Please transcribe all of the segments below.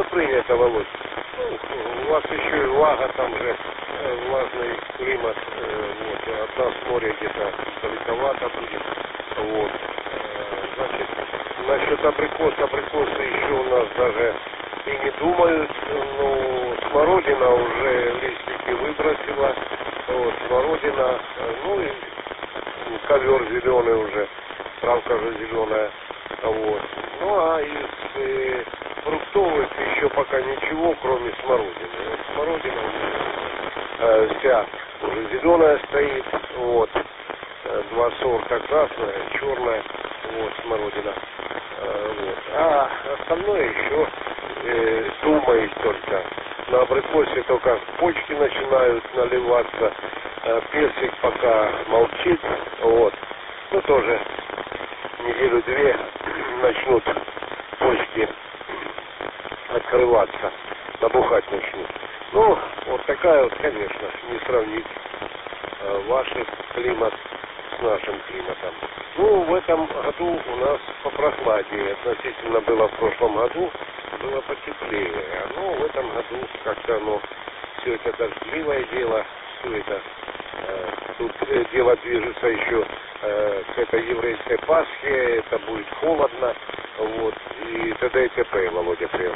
принято, Володь. Ну, у вас еще и влага, там же влажный климат, вот, от нас море где-то далековато будет, вот. Значит, насчет абрикосы еще у нас даже и не думают, ну, смородина уже листики выбросила, вот, смородина, ну и ковер зеленый уже, травка же зеленая, вот. Ну а из фруктовых еще пока ничего, кроме смородины. Вот смородина вся уже зеленая стоит, вот. Два сорта, красная, черная, вот, смородина. Вот. А остальное еще думает только. На абрикосе только почки начинают наливаться, персик пока молчит, вот. Ну тоже неделю-две начнут почки открываться, набухать начнут. Ну, вот такая вот, конечно, не сравнить ваш климат с нашим климатом. Ну, в этом году у нас попрохладнее. Относительно было в прошлом году, было потеплее. Но в этом году как-то оно, все это дождливое дело, все это, тут дело движется еще к этой еврейской Пасхе, это будет холодно, вот, и т.д. и т.п. Володя привел.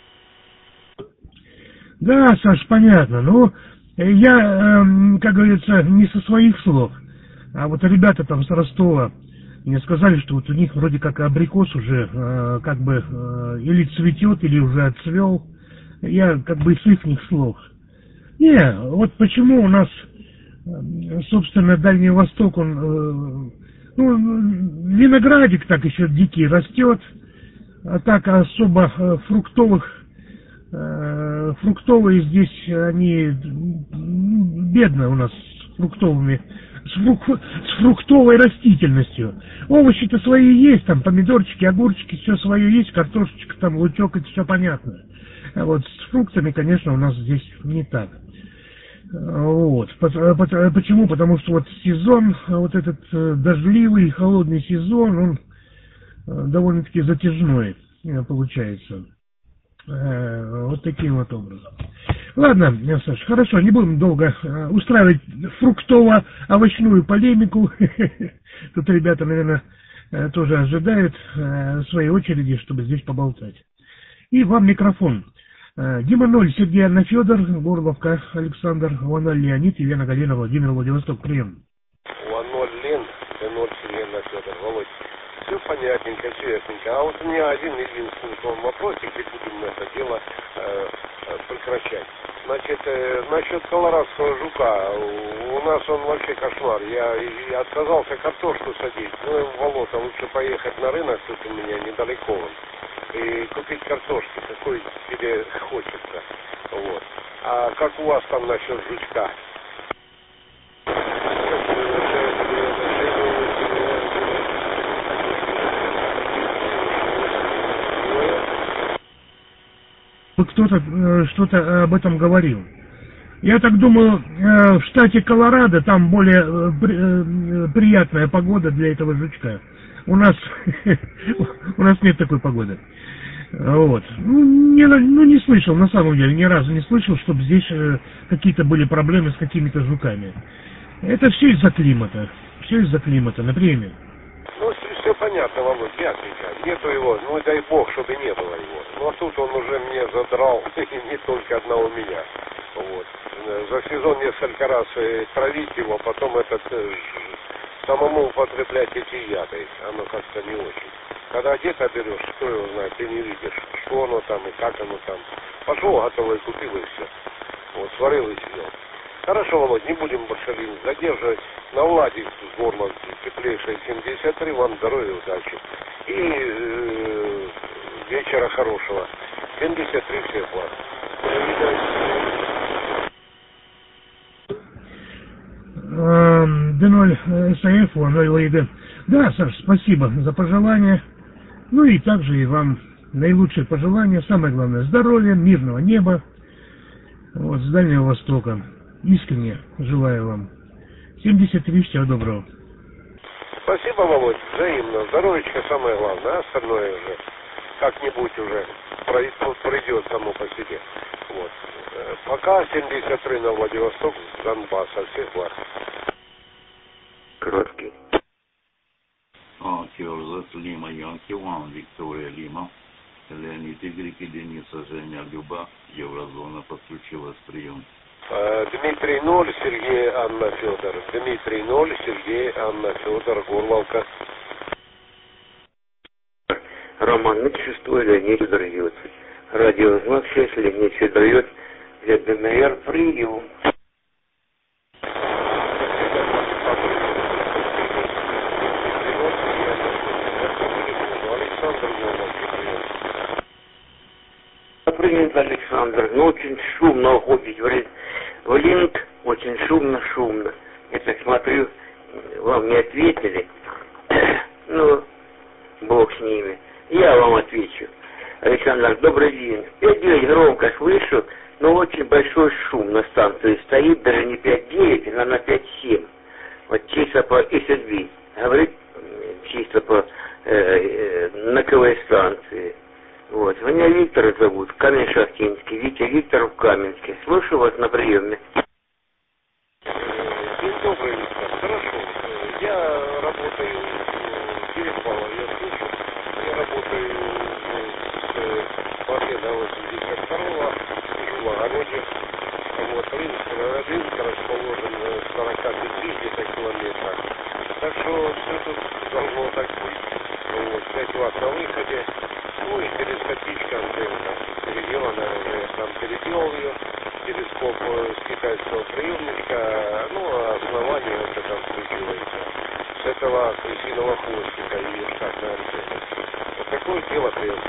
Да, Саш, понятно. Ну, я, как говорится, не со своих слов, а вот ребята там с Ростова мне сказали, что вот у них вроде как абрикос уже как бы или цветет, или уже отцвел. Я как бы с их слов. Не, вот почему у нас, собственно, Дальний Восток, он, ну, виноградик так еще дикий растет, а так особо фруктовые здесь, они бедно у нас с фруктовыми, с фруктовой растительностью. Овощи-то свои есть, там помидорчики, огурчики, все свое есть, картошечка, там лучок, это все понятно. А вот с фруктами, конечно, у нас здесь не так. Вот. Почему? Потому что вот сезон, вот этот дождливый, холодный сезон, он довольно-таки затяжной получается. Вот таким вот образом. Ладно, Саш, хорошо, не будем долго устраивать фруктово-овощную полемику. Тут ребята, наверное, тоже ожидают своей очереди, чтобы здесь поболтать. И вам микрофон. Дима 0, Сергей Анна Федор, Горловка Александр, 1-0 Леонид, Елена Галина, Владимир, Владивосток, прием. 1-0 Лен, 0 Сергей Анна Федор, Володь. Все понятненько, все ясненько. А вот у меня один единственный к вам вопросик, и будем это дело прекращать. Значит, насчет колорадского жука, у нас он вообще кошмар. Я отказался картошку садить, ну, в болото лучше поехать на рынок, тут у меня недалеко он, и купить картошки, какой тебе хочется. Вот. А как у вас там насчет жучка? Кто-то что-то об этом говорил. Я так думаю, в штате Колорадо там более приятная погода для этого жучка. У нас нет такой погоды. Вот. Не слышал, на самом деле, ни разу не слышал, чтобы здесь какие-то были проблемы с какими-то жуками. Это все из-за климата. Все из-за климата, например. Ну, все понятно, Володь, ясненько. Нету его, ну дай бог, чтобы не было его. Но тут он уже мне задрал, не только одного меня. Вот. За сезон несколько раз травить его, потом самому употреблять эти яды. Оно как-то не очень. Когда где-то берешь, кто его знает, ты не видишь, что оно там и как оно там. Пошел, готовый купил и все. Вот, сварил и съел. Хорошо, Володь, не будем больше задерживать. На Владе в Горловке теплейшая 73, вам здоровья, удачи. И вечера хорошего. 73 всех вас. Д0 САФ, 0 ВИД. Да, Саш, спасибо за пожелания. Ну и также и вам наилучшие пожелания. Самое главное, здоровья, мирного неба. Вот, с Дальнего Востока. Искренне желаю вам. 73, всего доброго. Спасибо, Володь, взаимно. Здоровечко самое главное, а остальное уже как-нибудь уже пройдет само. Пока 73 на Владивосток, Донбасс, со всех благ. Короткий. Киорзас Лима, Янки Ван, Виктория Лима, Леонид Игорь, Дениса, Женя, Люба, Еврозона подключилась, прием. Дмитрий 0, Сергей, Анна, Федор. Дмитрий 0, Сергей, Анна, Федор, Горловка. Роман, на 6 Леонид Федор дает. Радиознак 6, Леонид Федор дает. ДНР, прием. Принят Александр, ну очень шумно уходить в линк, очень шумно. Я так смотрю, вам не ответили, ну, бог с ними, я вам отвечу. Александр, добрый день. 5-9 громко слышу, но очень большой шум на станции стоит, даже не 5-9, а на 5-7. Вот чисто по SSB, говорит, чисто по НКВ станции. Вот. Меня Виктор зовут, Камень-Шахтинский. Витя Виктор в Каменске. Слушаю вас на приеме. День добрый, Виктор. Хорошо. Я работаю Переспала, я слышу. Я работаю с Победа 82-го, в Лагороде. Вот, рынок расположен в 40-50 километрах. Так что все тут должно так быть. Вот, 5 ватт на выходе. Ну и телескопичка антенна переделана, я сам переделал ее, телескоп с китайского приемничка, ну а основание это там включивается с этого крысиного хвостика и штатная антенна. Вот такое дело прием.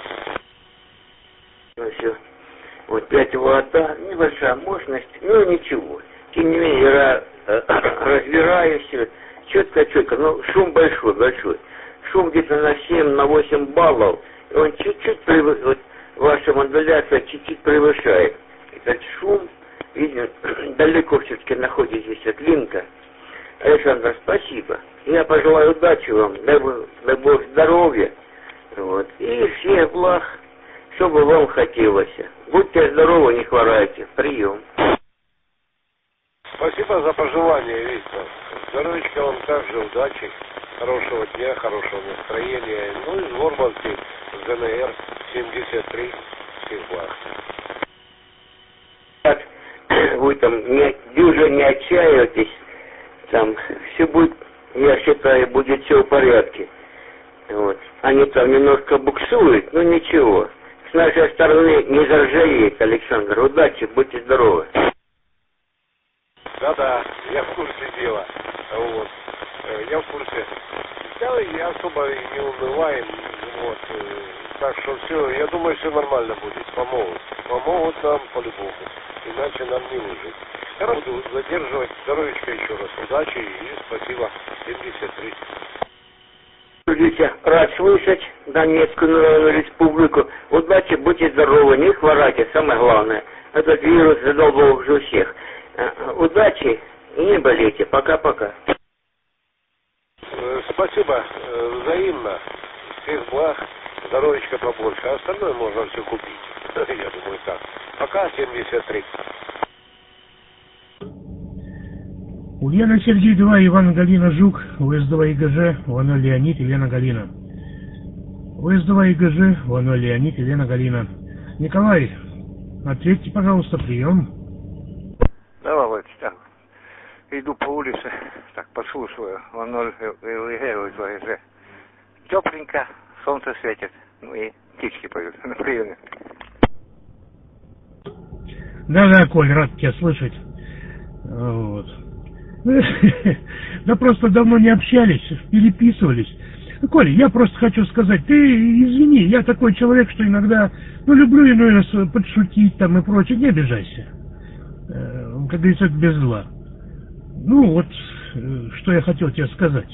Ну все. Вот 5 ватта, небольшая мощность, ну ничего. Тем не менее, я разбираюсь, четко, но шум большой. Шум где-то на 7-8 баллов. Он чуть-чуть вот, ваша модуляция чуть-чуть превышает. Этот шум, видно, далеко все-таки находитесь от линка. Александр, спасибо. Я пожелаю удачи вам, дай Бог здоровья. Вот. И всех благ, чтобы вам хотелось. Будьте здоровы, не хворайте. Прием. Спасибо за пожелание, Виктор. Здоровечка вам также, удачи, хорошего дня, хорошего настроения. Ну и из Горбанки, с ДНР 73, всех благ. Так, вы там уже не отчаивайтесь, там все будет, я считаю, будет все в порядке. Вот. Они там немножко буксуют, но ничего. С нашей стороны не заржавеет, Александр. Удачи, будьте здоровы. Да, я в курсе дела. Вот. Я в курсе. Да, и особо не унываем. Вот. Так что все, я думаю, все нормально будет. Помогут нам по-любому. Иначе нам не выжить. Я буду задерживать. Здоровечка еще раз. Удачи и спасибо. 73. Витя, рад слышать Донецкую Народную Республику. Удачи, будьте здоровы, не хворайте, самое главное. Этот вирус задолбал уже всех. Удачи и не болейте. Пока-пока. Спасибо. Взаимно. Всех благ. Здоровечка побольше. А остальное можно все купить. Я думаю так. Пока 73. Ульяна Сергей 2, Иван Галина Жук, УС-2 ИГЖ, Вано Леонид, Елена Галина. УС-2 ИГЖ, Вано Леонид, Елена Галина. Николай, ответьте, пожалуйста, прием. Да, Володь, так. Иду по улице, так, послушаю. Вано ЛГЖ. Тепленько, солнце светит, ну и птички поют на приеме. Да, Коль, рад тебя слышать. Вот. Да просто давно не общались, переписывались. Коля, я просто хочу сказать, ты извини, я такой человек, что иногда, люблю иной раз подшутить там и прочее, не обижайся. Как говорится, это без зла. Ну вот, что я хотел тебе сказать.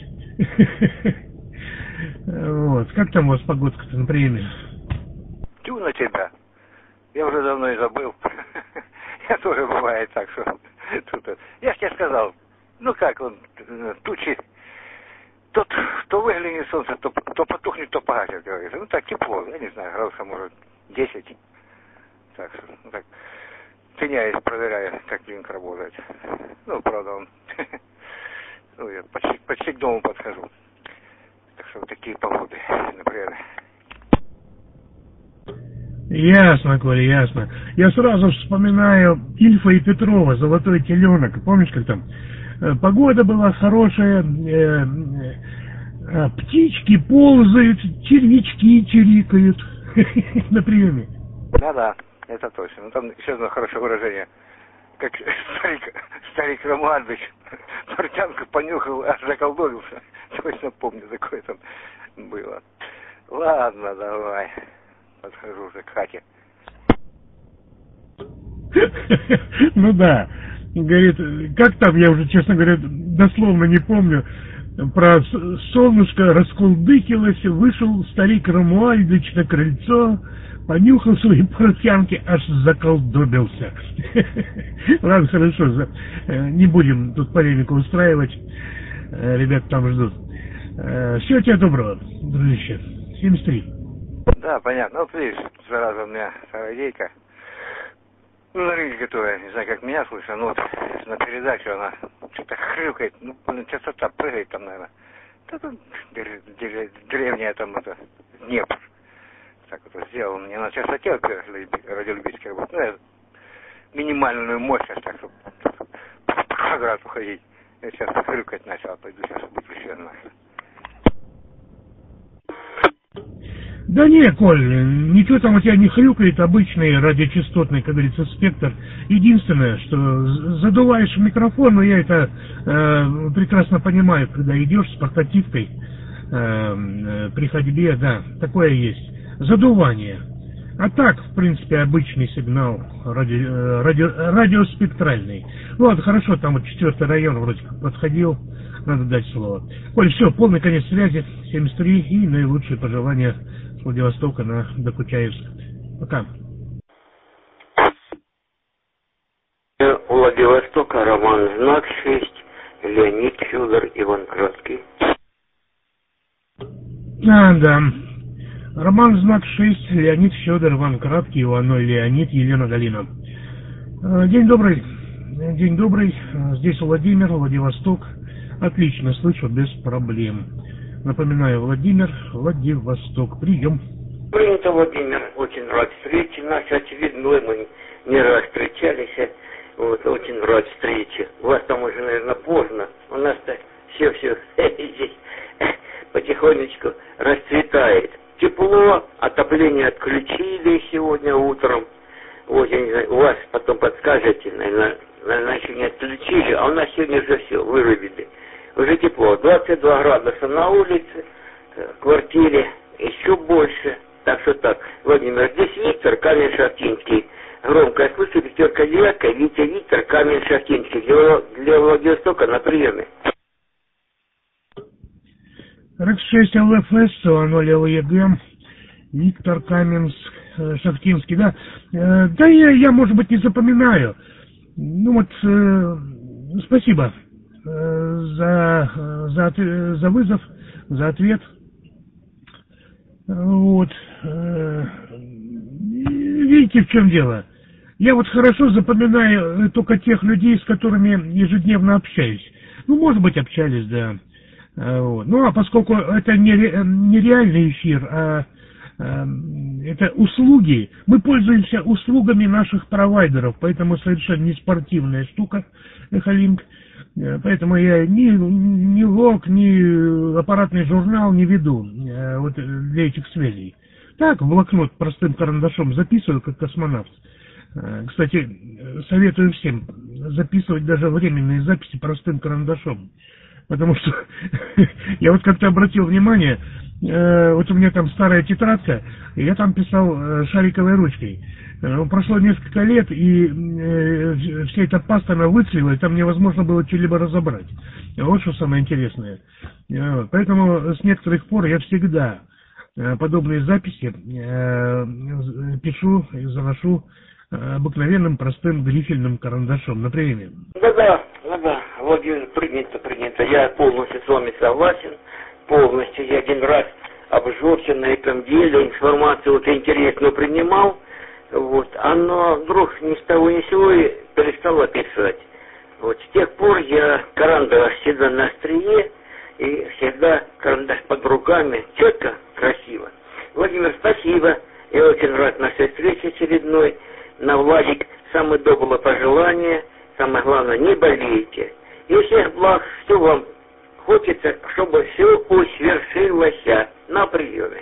Вот, как там у вас погодка-то на приеме? Тю на тебя. Я уже давно и забыл. Я тоже бывает так, что тут. Я ж тебе сказал, ну как он, тучи, то выглянет солнце, то потухнет, то погасит, говорится. Ну так тепло, я не знаю, градусов может 10. Так что, ну так. Тыняясь, проверяя, как линк работает. Ну, правда, он... Ну, я почти к дому подхожу. Так что вот такие погоды, например. Ясно, Коля, ясно. Я сразу вспоминаю Ильфа и Петрова, «Золотой теленок». Помнишь, как там? Погода была хорошая, птички ползают, червячки чирикают на приеме. Да, это точно. Ну, там еще одно хорошее выражение. Как старик Романович портянку понюхал, аж заколдовился. Точно помню, такое там было. Ладно, давай. Подхожу уже к хате. Ну да. Говорит, как там, я уже, честно говоря, дословно не помню, про солнышко раскулдыкилось, вышел старик Ромуальдыч на крыльцо, понюхал свои портянки, аж заколдобился. Ладно, хорошо, не будем тут полемику устраивать, ребят там ждут. Всего тебе доброго, дружище. 73. Да, понятно. Вот видишь, зараза у меня радейка. Ну, на рынке готовая, не знаю, как меня слышно, но вот на передачу она что-то хрюкает, ну, частота прыгает там, наверное. Да тут древняя там это Днепр. Так вот сделал мне на частоте, во-первых, радиолюбительский работает. Ну, я минимальную мощность, так чтобы по квадрату ходить. Я сейчас хрюкать начал, пойду сейчас выключу нахер. Да не, Коль, ничего там у тебя не хрюкает, обычный радиочастотный, как говорится, спектр. Единственное, что задуваешь микрофон, но я это прекрасно понимаю, когда идешь с портативкой при ходьбе, да, такое есть. Задувание. А так, в принципе, обычный сигнал радиоспектральный. Вот, хорошо, там вот 4-й район вроде как подходил, надо дать слово. Коль, все, полный конец связи, 73, и наилучшие пожелания с Владивостока на Докучаевск. Пока. У Владивостока Роман Знак 6, Леонид Федор, Иван Краткий. Да. Роман Знак 6, Леонид Федор, Иван Краткий, Иваной Леонид, Елена Галина. День добрый. День добрый. Здесь Владимир, Владивосток. Отлично, слышу, без проблем. Напоминаю, Владимир, Владивосток. Прием. Принято, Владимир. Очень рад встрече. Наши, очевидно, мы не раз встречались. Вот, очень рад встрече. У вас там уже, наверное, поздно. У нас-то все здесь потихонечку расцветает. Тепло, отопление отключили сегодня утром. Вот, я не знаю, у вас потом подскажете, наверное, еще не отключили, а у нас сегодня уже все, вырубили. Уже тепло, 22 градуса на улице, в квартире еще больше. Так что так, Владимир, здесь Виктор, Камень-Шахтинский. Громко я слышу, 5-9, Виктор, Камень-Шахтинский. Для Владивостока на приеме. РЭКС-6 ЛФС, 0 ЛЕГ, Виктор Каменск, Шахтинский, да. Да я, может быть, не запоминаю. Ну вот, спасибо за вызов, за ответ. Вот. Видите, в чем дело? Я вот хорошо запоминаю только тех людей, с которыми ежедневно общаюсь. Ну, может быть, общались, да. Вот. Ну, а поскольку это не реальный эфир, а это услуги, мы пользуемся услугами наших провайдеров, поэтому совершенно не спортивная штука, Эхолинк. Поэтому я ни лог, ни аппаратный журнал не веду вот для этих связей. Так, в блокнот простым карандашом записываю, как космонавт. Кстати, советую всем записывать даже временные записи простым карандашом. Потому что я вот как-то обратил внимание, вот у меня там старая тетрадка, и я там писал шариковой ручкой. Прошло несколько лет, и вся эта паста, она выцвела, и там невозможно было что-либо разобрать. Вот что самое интересное. Поэтому с некоторых пор я всегда подобные записи пишу и заношу обыкновенным простым грифельным карандашом на приеме. Да, Владимир, принято. Я полностью с вами согласен. Полностью. Я один раз обжегся на этом деле, информацию вот интересную принимал. Вот. Оно вдруг ни с того ни с сего перестало писать. Вот. С тех пор я карандаш всегда на острие, и всегда карандаш под руками, четко, красиво. Владимир, спасибо. Я очень рад нашей встрече очередной. На Владик самые добрые пожелания. Самое главное, не болейте. И всех благ, что вам хочется, чтобы все усвершилось на приеме.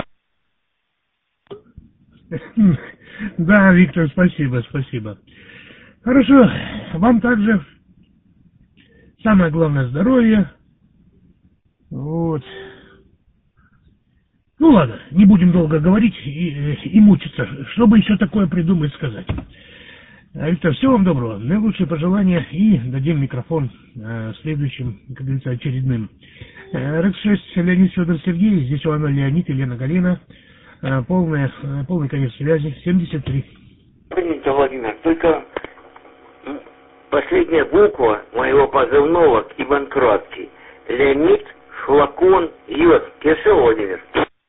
Да, Виктор, спасибо, спасибо. Хорошо, вам также самое главное здоровье. Вот. Ну ладно, не будем долго говорить и мучиться. Что бы еще такое придумать сказать? Виктор, всего вам доброго, наилучшие пожелания и дадим микрофон следующим, как говорится, очередным. РЭКС-6, Леонид Федор Сергей, здесь Иван Леонид, Елена Галина, полный конец связи, 73. Принято, Владимир, только последняя буква моего позывного Иван Краткий. Леонид, флакон, йод. Кирсо, Владимир.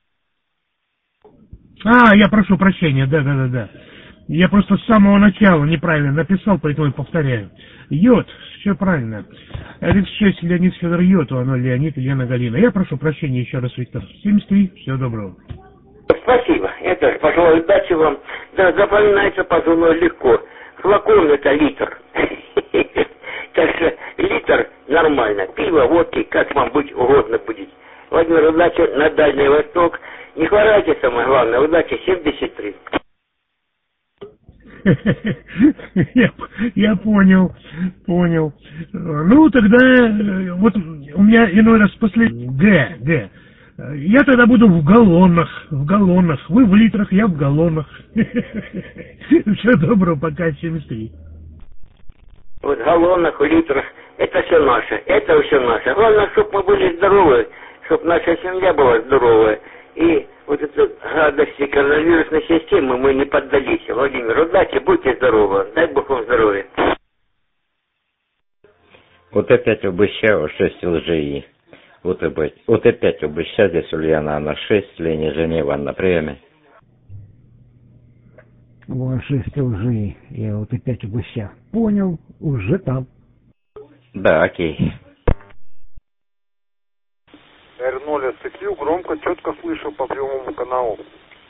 Я прошу прощения, да. Я просто с самого начала неправильно написал, поэтому и повторяю. Йод, все правильно. РЭКС-6, Леонид Федор Йод, оно Леонид, Елена Галина. Я прошу прощения еще раз, Виктор. 73, всего доброго. Спасибо. Я тоже пожелаю удачи вам. Да, запоминается позывной легко. Флакон это литр. Так что литр нормально. Пиво, водки, как вам быть угодно будет. Владимир, удачи на Дальний Восток. Не хворайте, самое главное. Удачи, 73. Я понял. Ну, тогда, вот у меня иной раз после Г. Я тогда буду в галлонах. Вы в литрах, я в галлонах. Всего доброго, пока, 73. Вот в галлонах, в литрах, это все наше. Главное, чтобы мы были здоровы, чтобы наша семья была здоровая. И вот эту гадости коронавирусной системы мы не поддались. Владимир, удачи, будьте здоровы. Дай Бог вам здоровья. Вот опять обещаю 6 лжи. Вот опять обещаю, здесь Ульяна на 6, Лене Женева на приеме. Вот 6 лжи. Я вот опять обещаю. Понял, уже там. Да, окей. R0 SQ, громко, четко слышу по прямому каналу.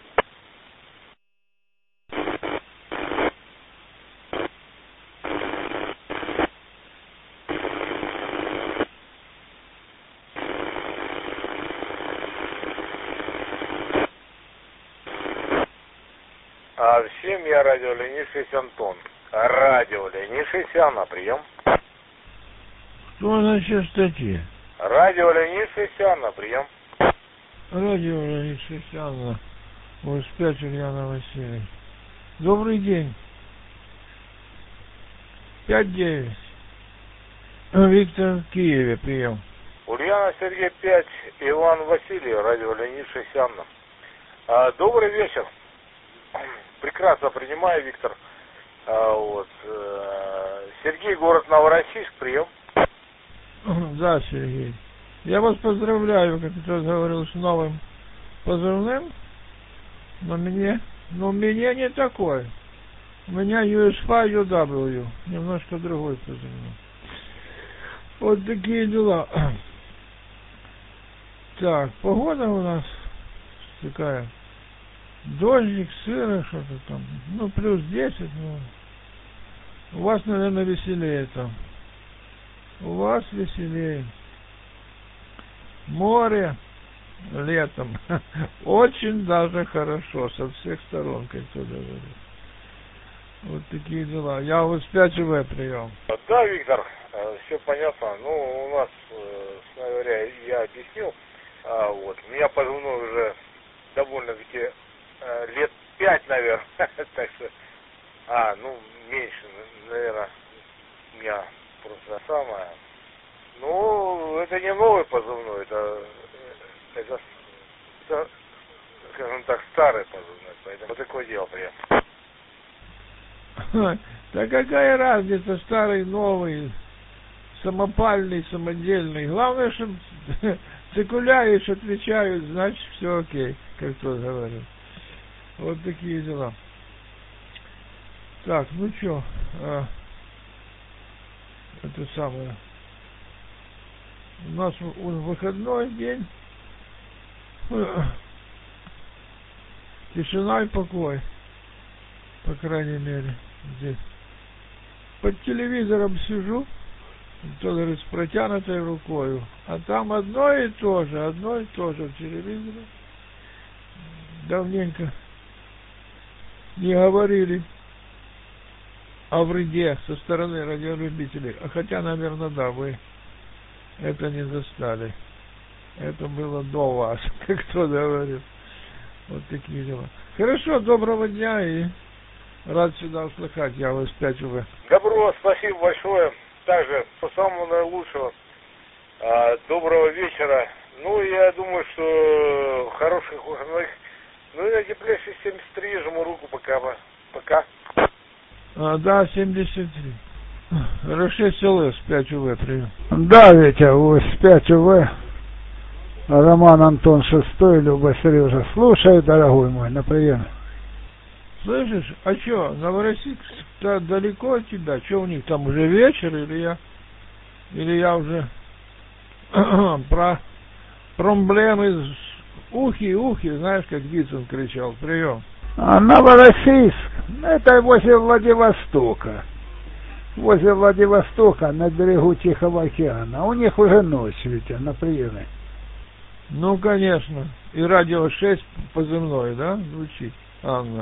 Всем я радио Ленившийся Антон. Радио Ленившийся на прием. Что за частоте? Радио Ленившийся на прием. Радио Ленившийся на 85 Ульяна Васильевна. Добрый день. 5-9. Виктор в Киеве, прием. Ульяна Сергей 5, Иван Васильев, радио Ленившийся. Добрый вечер. Прекрасно принимаю, Виктор. Сергей, город Новороссийск, прием. Да, Сергей. Я вас поздравляю, как я говорил, с новым позывным. Но у меня не такой. У меня USFA UW. Немножко другой позывной. Вот такие дела. Так, погода у нас такая. Дождик, сыро, что-то там. Ну, плюс 10, У вас, наверное, веселее там. У вас веселее. Море летом. Очень даже хорошо, со всех сторон, как кто-то говорит. Вот такие дела. Я в СП-ЧВ прием. Да, Виктор, все понятно. У нас, честно говоря, я объяснил. У меня позывной уже довольно-таки лет 5, наверное. Так что, меньше, наверное, у меня просто самое. Это не новый позывной, это скажем так, старый позывной, поэтому вот такое дело приятно. Да какая разница, старый, новый, самопальный, самодельный. Главное, что циркуляешь, отвечают, значит все окей, как кто говорит. Вот такие дела. Так, ну что, это самое. У нас выходной день. Тишина и покой. По крайней мере, здесь. Под телевизором сижу, то говорит, с протянутой рукой. А там одно и то же в телевизоре. Давненько не говорили о вреде со стороны радиолюбителей. А хотя, наверное, да, вы это не застали. Это было до вас, как кто говорит. Вот такие дела. Хорошо, доброго дня и рад всегда услыхать. Я вас 5 УВ. Добро, спасибо большое. Также по самому наилучшего. Доброго вечера. Ну, я думаю, что хороших выходных. Ну, и на теплейший 73, жму руку пока. Да, 73. Рашид ЛС, 5 УВ, привет. Да, Витя, с 5 УВ. Роман Антон 6, Люба Сережа. Слушай, дорогой мой, на прием. Слышишь, а что, Новороссийск-то далеко от тебя? Что у них там уже вечер или я уже про проблемы ухи, знаешь, как Вицин кричал, прием. Новороссийск, это возле Владивостока. Возле Владивостока, на берегу Тихого океана. У них уже ночь, Витя, на приеме. Ну, конечно. И радио 6 позывной, да, звучит, Анна?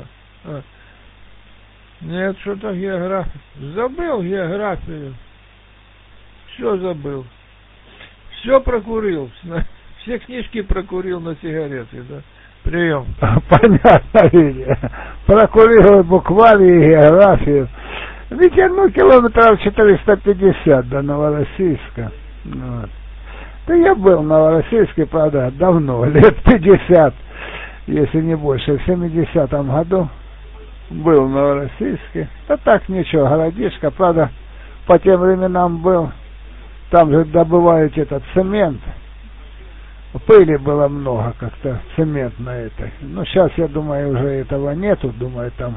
Нет, что-то география. Забыл географию. Все забыл. Все прокурил. Все книжки прокурил на сигареты, да? Прием. Понятно, Витя. Прокурировал буквально и географию. Витя, километров 450 до Новороссийска. Вот. Да я был в Новороссийске, правда, давно, лет 50, если не больше, в 70-м году был в Новороссийске. Да так ничего, городишко, правда, по тем временам был, там же добывают этот цемент. Пыли было много как-то, цемент на этой. Ну, сейчас, я думаю, уже этого нету, думаю, там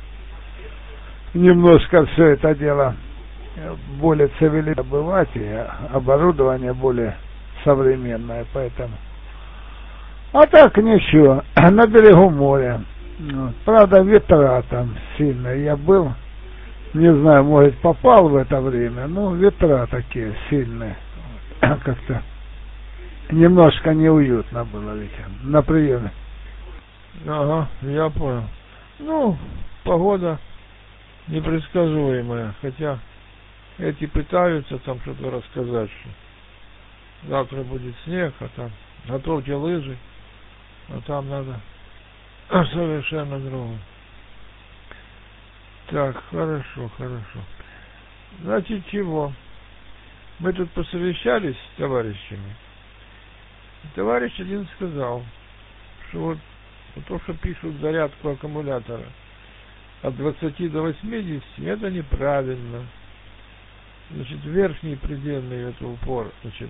немножко все это дело более цивилизованно добывать, и оборудование более современное, поэтому. А так ничего, на берегу моря. Вот. Правда, ветра там сильные. Я был, не знаю, может, попал в это время, но ветра такие сильные. Как-то немножко неуютно было, ведь на приеме. Ага, я понял. Ну, погода непредсказуемая, хотя эти пытаются там что-то рассказать, что завтра будет снег, а там готовьте лыжи, а там надо совершенно другое. Так, хорошо. Значит, чего? Мы тут посовещались с товарищами. Товарищ один сказал, что вот то, что пишут зарядку аккумулятора от 20 до 80, это неправильно. Значит, верхний предельный это упор, значит,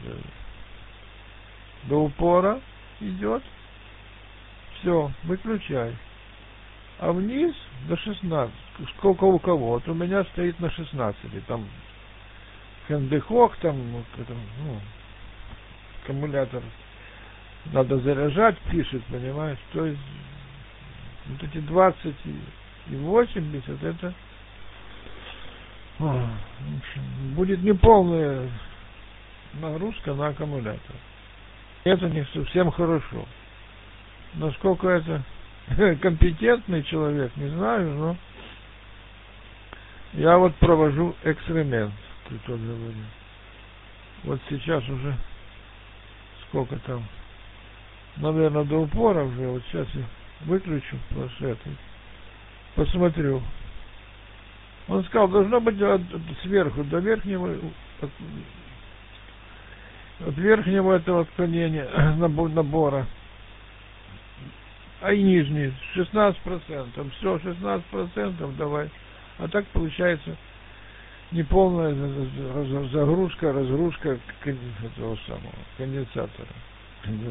до упора идет, все, выключай. А вниз до 16, сколько у кого, вот у меня стоит на 16, там хэндехок, там вот это, аккумулятор надо заряжать, пишет, понимаешь, то есть вот эти 20 и 80 это в общем, будет неполная нагрузка на аккумулятор. Это не совсем хорошо. Насколько это компетентный человек, не знаю, но я вот провожу эксперимент, кто говорит. Вот сейчас уже сколько там, наверное, до упора уже, вот сейчас я выключу планшет и посмотрю. Он сказал, должно быть сверху до верхнего, от верхнего этого отклонения набора, а и нижний 16%. Все, 16% давай. А так получается неполная разгрузка этого самого конденсатора.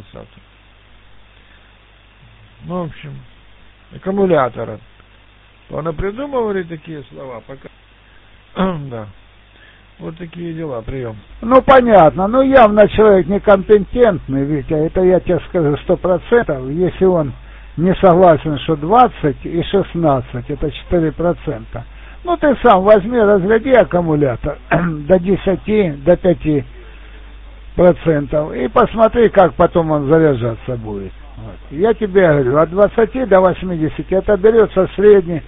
Ну, в общем, аккумулятора. Понапридумывали такие слова, пока... Да. Вот такие дела, прием. Ну, понятно. Ну, явно человек некомпетентный, Витя. Это я тебе скажу 100%. Если он не согласен, что 20 и 16, это 4%. Ну, ты сам возьми, разряди аккумулятор до 10, до 5%. И посмотри, как потом он заряжаться будет. Вот. Я тебе говорю, от 20 до 80 это берется среднее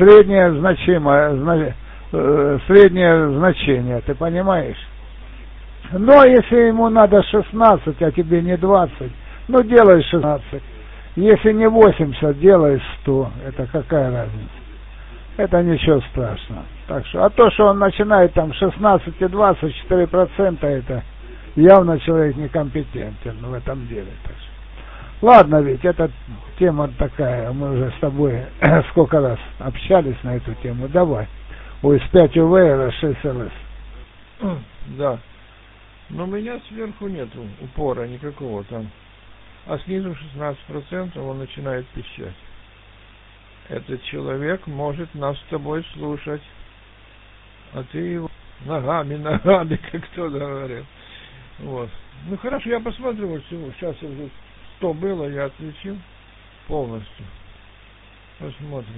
значение, ты понимаешь? Но если ему надо 16, а тебе не 20, ну делай 16. Если не 80, делай 100. Это какая разница? Это ничего страшного. Так что, а то, что он начинает там 16 и 24%, это явно человек некомпетентен в этом деле. Так что. Ладно, ведь эта тема такая, мы уже с тобой сколько раз общались на эту тему. Давай. УС5 УВ, РС6 ЛС. Да. Но у меня сверху нету упора никакого там. А снизу 16% он начинает пищать. Этот человек может нас с тобой слушать. А ты его ногами, как кто-то говорил. Вот. Ну хорошо, я посмотрю вот всего. Сейчас уже 100 было, я отключил полностью. Посмотрим.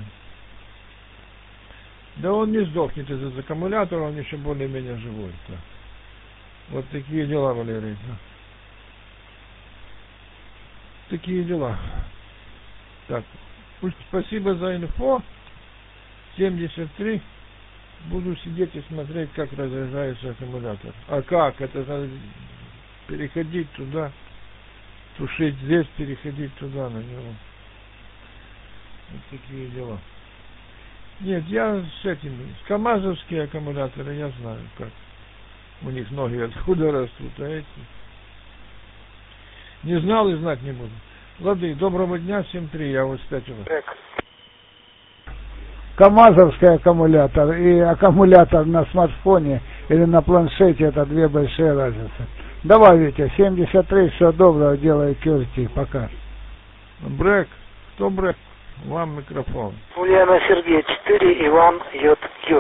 Да он не сдохнет из аккумулятора, он еще более-менее живой. Да. Вот такие дела, Валерий. Да. Такие дела. Так, спасибо за инфо. 73. Буду сидеть и смотреть, как разряжается аккумулятор. А как? Это надо переходить туда, тушить здесь, переходить туда на него. Вот такие дела. Нет, я с этими, с КамАЗовские аккумуляторы, я знаю, как. У них ноги откуда растут, а эти... Не знал и знать не буду. Лады, доброго дня, 7-3, я вот спять у вас. КамАЗовский аккумулятор и аккумулятор на смартфоне или на планшете, это две большие разницы. Давай, Витя, 73, все доброго, делай QRT, пока. Брэк, кто Брэк? Вам микрофон. Ульяна Сергей, 4, Иван Йод.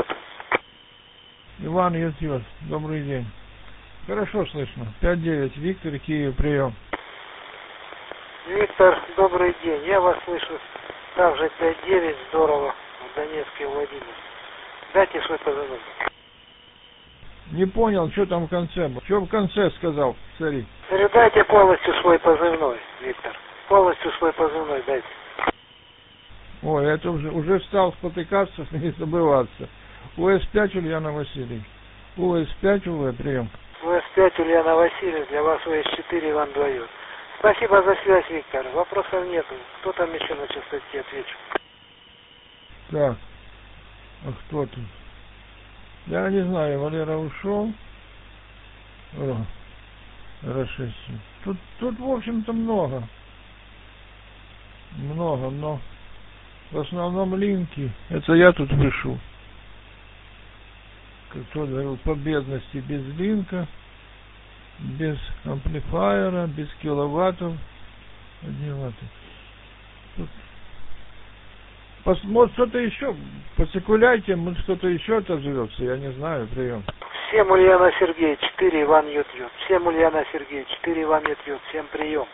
Иван Йод. Добрый день. Хорошо слышно. 5-9, Виктор, Киев, прием. Виктор, добрый день. Я вас слышу также 5-9, здорово. В Донецке, Владимир. Дайте свой позывной. Не понял, что там в конце было. Что в конце сказал, цари? Передайте полностью свой позывной, Виктор. Полностью свой позывной дайте. Ой, это уже стал спотыкаться, не забываться. УС5 Ульяна Васильевна. УС5 УВ, прием. УС5 Ульяна Васильевна, для вас УС4 Иван Двоюр. Спасибо за связь, Виктор. Вопросов нету. Кто там еще на частоте, отвечу. Так, а кто тут? Я не знаю, Валера ушел. Хорошо. Тут в общем-то много, но в основном линки. Это я тут пишу. Кто говорил, по бедности без линка, без амплифайера, без киловаттов. Одни ватты. Может, что-то еще, посекуляйте, может, что-то еще отзовется, я не знаю, прием. Всем Ульяна Сергей, 4 Иван Йод. Всем Ульяна Сергей, 4 Иван Йод. Всем прием.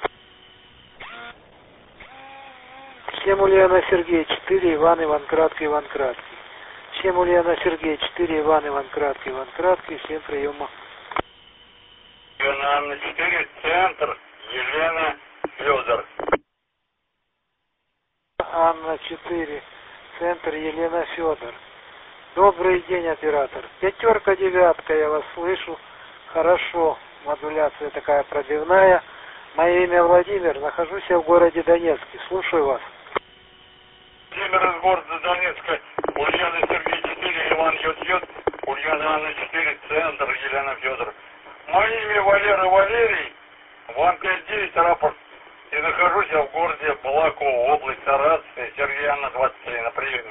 Всем Ульяна Сергей, 4 Иван краткий. Всем Ульяна Сергей, 4 Иван краткий. Всем приема. Анна 4, центр, Елена Федор. Анна 4, центр, Елена Федор. Добрый день, оператор. 5-9, я вас слышу. Хорошо. Модуляция такая пробивная. Мое имя Владимир. Нахожусь я в городе Донецке. Слушаю вас. Владимир из города Донецка. Ульяна Сергей 4, Иван Йод. Ульяна Анна 4, центр, Елена Федор. Мое имя Валера Валерий. Вам 5-9, рапорт. И нахожусь я в городе Балаково, область Саратовская, Сергей Анна 23, на приеме.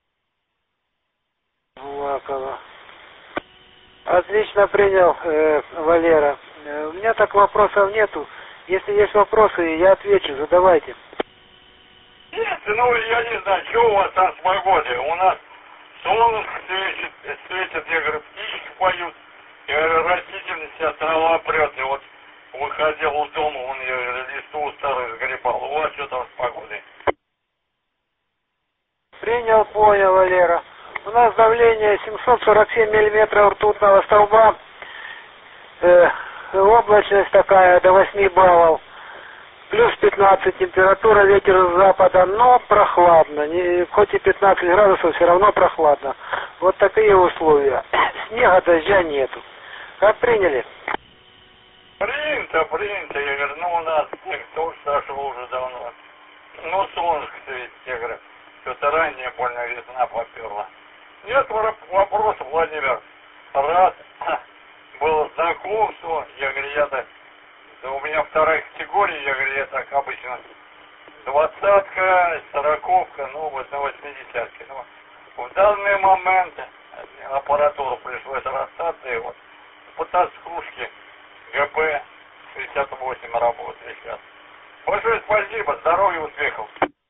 Балаково. Отлично принял, Валера. У меня так вопросов нету. Если есть вопросы, я отвечу, задавайте. Нет, ну я не знаю, что у вас там с погодой. У нас солнце светит, я говорю, птички поют. Я говорю, растительность вся трава прет. И вот выходил из дома, он листву старую сгребал. У вас что там с погодой? Принял, понял, Валера. У нас давление 747 миллиметров ртутного столба. Облачность такая до 8 баллов. Плюс 15 температура, ветер с запада, но прохладно. Хоть и 15 градусов, все равно прохладно. Вот такие условия. Снега, дождя нету. Как приняли? Принято. Я говорю, ну у нас снег тоже сошел уже давно. Ну солнышко светит, я говорю, что-то ранее больно весна поперла. Нет вопросов, Владимир. Раз было знакомство, я говорю, да у меня вторая категория, я говорю, я так обычно 20-ка, 40-ка, ну вот на 80-ке. Но в данный момент аппаратуру пришлось расстаться, и вот по кружки ГП 68 работает сейчас. Большое спасибо, здоровья, успехов.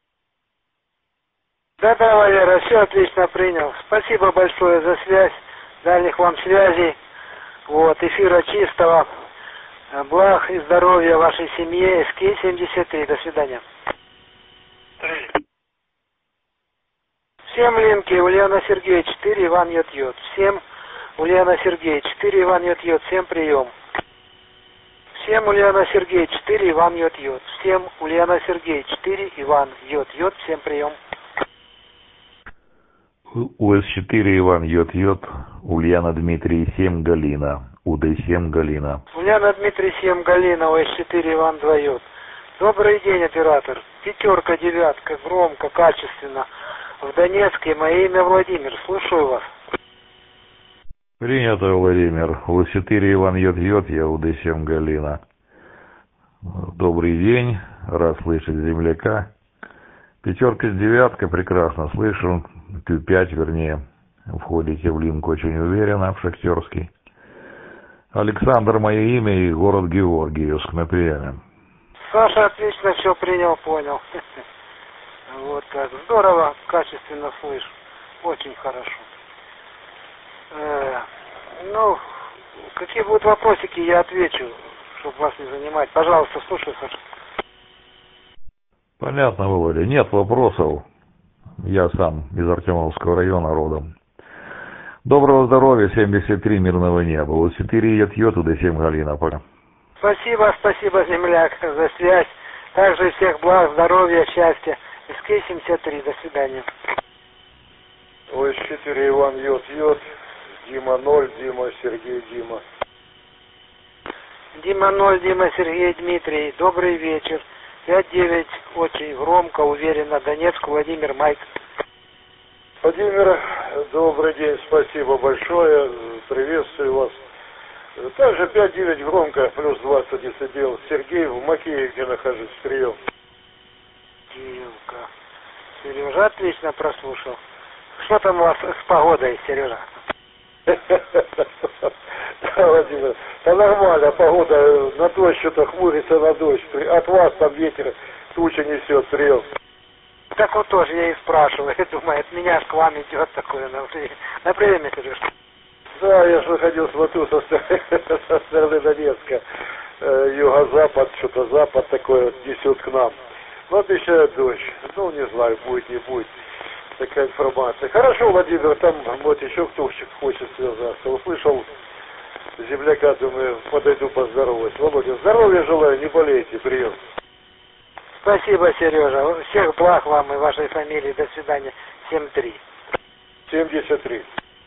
Да, Валера, все отлично принял. Спасибо большое за связь, дальних вам связей. Вот, эфира чистого. Благ и здоровья вашей семье. СК-73. До свидания. 3. Всем линки. Ульяна Сергей 4, Иван Йод. Всем Ульяна Сергей 4, Иван Йод. Всем прием. Всем Ульяна Сергей 4, Иван Йод. Всем Ульяна Сергей 4, Иван Йод. Всем прием. УС-4 Иван Йод, Ульяна Дмитрий 7 Галина, УД-7 Галина. Ульяна Дмитрий 7 Галина, УС-4 Иван 2 Йод. Добрый день, оператор. 5, 9, громко, качественно. В Донецке, мое имя Владимир, слушаю вас. Принято, Владимир. УС-4 Иван Йод, я УД-7 Галина. Добрый день, рад слышать земляка. 5 с 9, прекрасно слышу. Q5, вернее, входите в линк очень уверенно, в Шахтерский. Александр, мое имя, и город Георгиевск на приеме. Саша отлично все принял, понял. Вот так, здорово, качественно слышу. Очень хорошо. Ну, какие будут вопросики, я отвечу, чтобы вас не занимать. Пожалуйста, слушаю, Саша. Понятно, Володя, нет вопросов. Я сам из Артемовского района родом. Доброго здоровья, 73 мирного неба. УС-4 Йод, УД-7 Галина. Пока. Спасибо, земляк, за связь. Также всех благ, здоровья, счастья. СК-73, до свидания. УС-4 Иван Йод, Дима 0, Дима Сергей Дима. Дима 0, Дима Сергей Дмитрий. Добрый вечер. 5-9, очень громко, уверенно. Донецк, Владимир, Майк. Владимир, добрый день, спасибо большое, приветствую вас. Также 5-9 громко, плюс 20 децибел. Сергей в Макееве, где нахожусь, прием. Киевка. Сережа отлично прослушал. Что там у вас с погодой, Сережа? Да, Владимир, да нормально, погода на дождь, что-то хмурится на дождь. От вас там ветер, туча несет, прием. Так вот тоже я и спрашиваю, думаю, от меня ж к вам идет такое на приеме, Сереж. Да, я же находился вот тут со стороны Донецка. Юго-запад, что-то запад такое несет к нам. Но обещают дождь. Ну, не знаю, будет, не будет. Такая информация. Хорошо, Владимир, там вот еще кто хочет связаться. Услышал земляка, думаю, подойду поздороваться. Володя, здоровья желаю, не болейте, прием. Спасибо, Сережа. Всех благ вам и вашей фамилии. До свидания. 7-3. 73.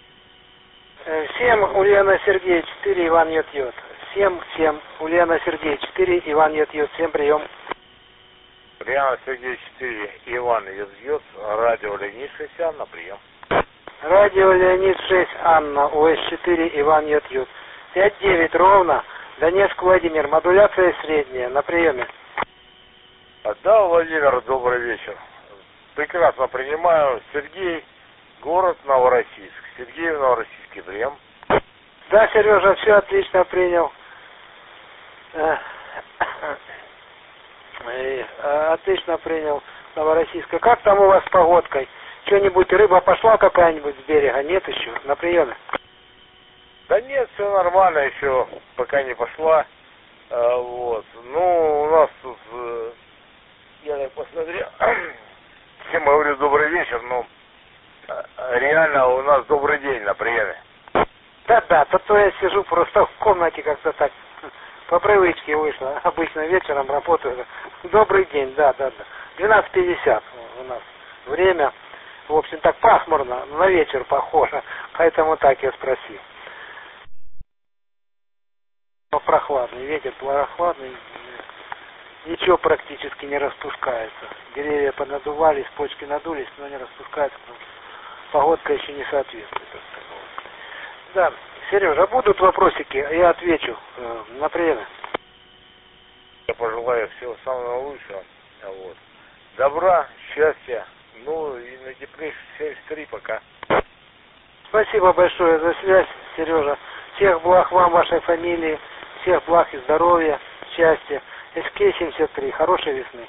Всем Ульяна Сергей 4, Иван Йод. Всем Ульяна Сергей 4, Иван Йод. Всем прием. Ульяна Сергей 4, Иван Йод. Радио Леонид 6, Анна, прием. Радио Леонид 6, Анна, ОС-4, Иван Йод. 5-9 ровно. Донецк, Владимир. Модуляция средняя. На приеме. Да, Владимир, добрый вечер. Прекрасно принимаю. Сергей, город Новороссийск. Сергей, Новороссийский, прием. Да, Сережа, все отлично принял. Отлично принял. Новороссийска. Как там у вас с погодкой? Что-нибудь, рыба пошла какая-нибудь с берега? Нет еще? На приеме? Да нет, все нормально еще, пока не пошла. Вот. Ну, у нас тут, я так посмотрел, всем говорю добрый вечер, но реально у нас добрый день на приеме. Да, то я сижу просто в комнате как-то так, по привычке вышло. Обычно вечером работаю. Добрый день, да. 12:50 у нас время. В общем, так пасмурно, на вечер похоже. Поэтому так я спросил. Но прохладный, ветер прохладный. Ничего практически не распускается. Деревья понадувались, почки надулись, но не распускаются. Погодка еще не соответствует. Да, Сережа, будут вопросики, я отвечу на приеме. Я пожелаю всего самого лучшего. Вот. Добра, счастья, ну и на теплейших 73 пока. Спасибо большое за связь, Сережа. Всех благ вам, вашей фамилии, всех благ и здоровья, счастья. СК-73, хорошей весны.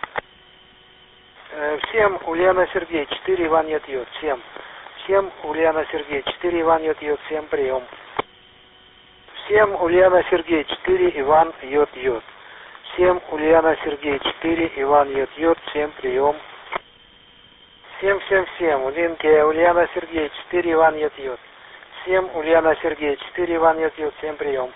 Всем Ульяна Сергей, 4 Иван Ят-Йод, всем. Всем Ульяна Сергей, 4 Иван Ят-Йод, всем прием. Всем Ульяна Сергей, 4 Иван Ят-Йод. Всем Ульяна Сергей, 4 Иван Ят-Йод, всем прием. Всем. Улинке Ульяна Сергей, 4 Иван Ят-Йод. Всем Ульяна Сергей, 4 Иван Ят-Йод, всем прием.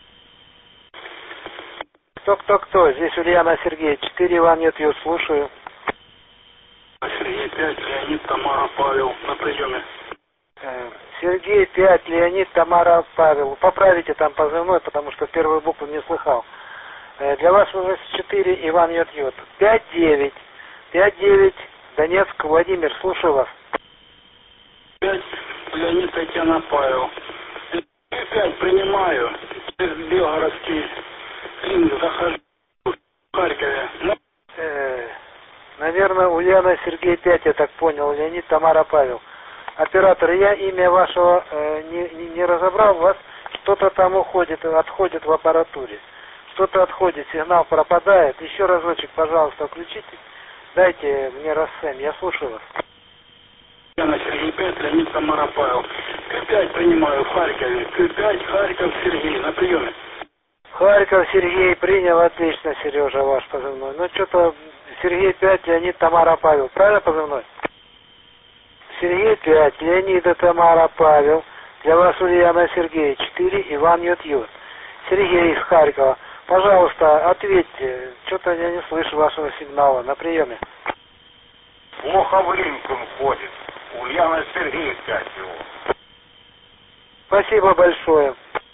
Кто? Здесь Ульяна Сергей, 4 Иван Ят-Йод, слушаю. Сергей 5, Леонид, Тамара, Павел, на приеме. Сергей 5, Леонид, Тамара, Павел. Поправите там позывной, потому что первую букву не слыхал. Для вас уже 4 Иван Ят-Йод. 5-9. 5-9. Донецк, Владимир, слушаю вас. 5, Леонид, Татьяна, Павел. 5 принимаю. Белгородский. Захожу в Харькове. Наверное, Ульяна Сергей 5, я так понял. Леонид, Тамара, Павел. Оператор, я имя вашего не разобрал. У вас что-то там отходит в аппаратуре. Что-то отходит, сигнал пропадает. Еще разочек, пожалуйста, включите. Дайте мне рассем, я слушаю вас. Ульяна Сергей 5, Леонид, Тамара, Павел. К5 принимаю в Харькове. К5, Харьков, Сергей, на приеме. Харьков, Сергей, принял, отлично, Сережа, ваш позывной. Ну, что-то Сергей 5, Леонид, Тамара, Павел. Правильно позывной? Сергей 5, Леонида, Тамара, Павел. Для вас Ульяна Сергей, 4, Иван Ят-Йод. Сергей из Харькова. Пожалуйста, ответьте. Что-то я не слышу вашего сигнала. На приеме. Плохо в линк он ходит. Ульяна Сергей 5 его. Спасибо большое.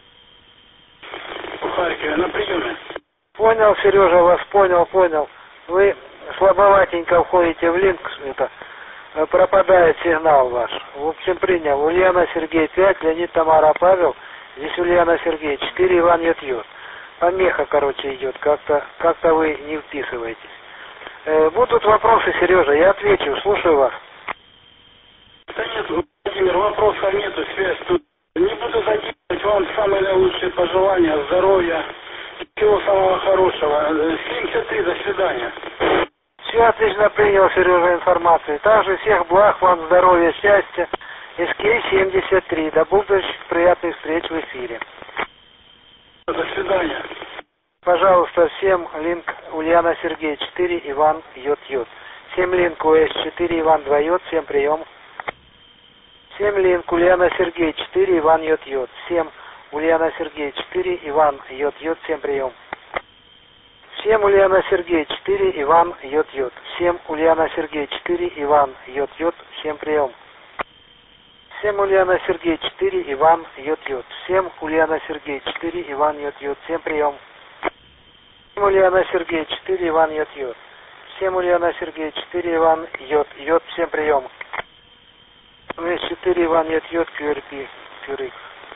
В Харькове, на приеме. Понял, Сережа, вас понял. Вы слабоватенько входите в линк, пропадает сигнал ваш. В общем, принял. Ульяна Сергей 5, Леонид, Тамара, Павел. Здесь Ульяна Сергей, 4 Иван Ят-Йод. Помеха, идет. Как-то вы не вписываетесь. Будут вопросы, Сережа, я отвечу. Слушаю вас. Да нет, Владимир, вопросов нету, связь тут. Не буду задерживать, вам самые наилучшие пожелания, здоровья, всего самого хорошего. 73, до свидания. Все отлично принял, Сережа, информацию. Также всех благ, вам здоровья, счастья. СК-73. До будущих приятных встреч в эфире. До свидания. Пожалуйста, всем линк Ульяна Сергей 4, Иван Ят-Йод. Всем линк УС4, Иван 2 Йод, всем прием. Всем линк Ульяна Сергей 4, Иван Ят-Йод. Всем Ульяна Сергей 4, Иван Ят-Йод, всем прием. Всем Ульяна Сергей 4, Иван Ят-Йод. Всем Ульяна Сергей 4, Иван Ят-Йод, всем прием. Всем Ульяна Сергей 4, Иван Ят-Йод. Всем Ульяна Сергей 4, Иван Ят-Йод, всем прием. Всем Ульяна Сергей 4, Иван Ят-Йод. Всем Ульяна Сергей 4, Иван Ят-Йод, всем прием. 4 Иван Ят-Йод, QRP, QRX.